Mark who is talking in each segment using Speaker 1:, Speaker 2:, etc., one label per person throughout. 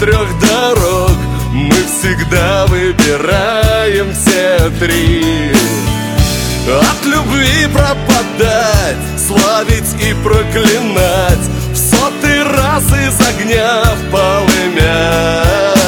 Speaker 1: трех дорог мы всегда выбираем все три. От любви пропадать, славить и проклинать, в сотый раз из огня в полымя.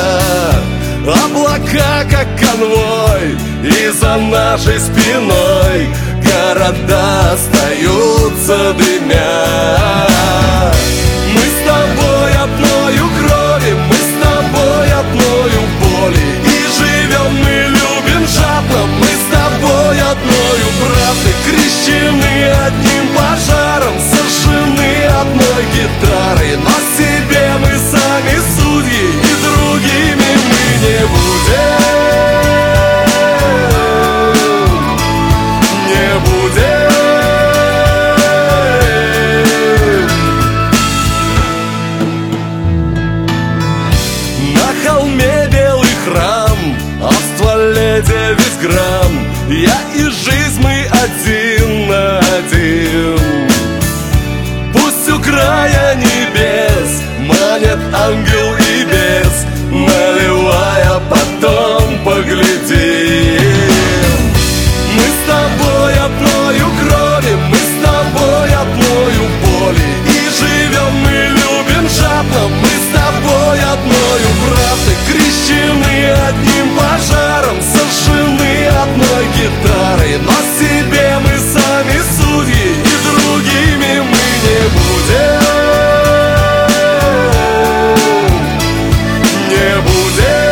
Speaker 1: Облака, как конвой, и за нашей спиной города остаются дымя. Мы с тобой одною крови, мы с тобой одною боли, и живем мы, любим жадно, мы с тобой одною правдой, крещены одним пожаром, сожжены одной гитарой. Но себе мы сами судьи, и другими мы не будем. На холме белый храм, а в стволе 9 грамм. Я и жизнь, мы один на один. Пусть у края небес манят ангел и бес, наливая, потом поглядим. Мы с тобой одною крови, мы с тобой одною боли, и живем мы, любим жадно, мы с тобой одною правдой, крещены одним пожаром, сожжены одной гитарой. Но себе мы сами судьи, и другими мы не будем. Не будем.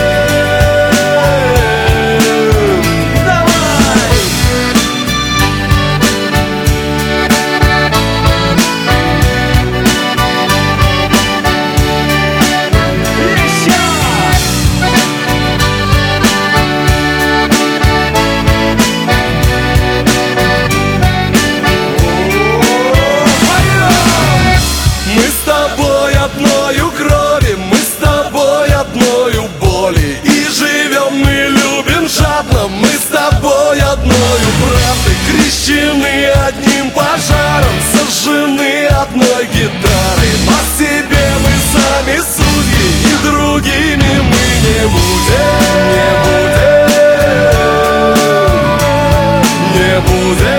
Speaker 1: Мы с тобой одною крови, мы с тобой одною боли, и живем мы, любим жадно, мы с тобой одною правдой, крещены одним пожаром, сожжены одной гитарой. Но себе мы сами судьи, и другими мы не будем. Не будем. Не будем.